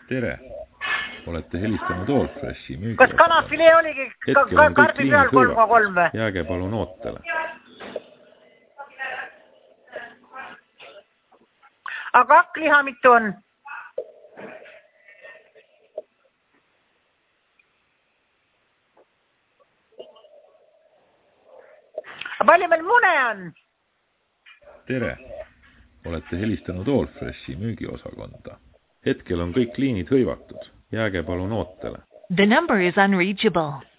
Tere! Olete helistanud Allfreshi müügi. Kas kanafilee oligi karbi peal 3,3 või? Jääge palun ootele. Aga hakkliha mitu on? Palju meil mune on? Tere! Olete helistanud Allfreshi müügiosakonda. Hetkel on kõik liinid hõivatud. Jääge palun ootele. The number is unreachable.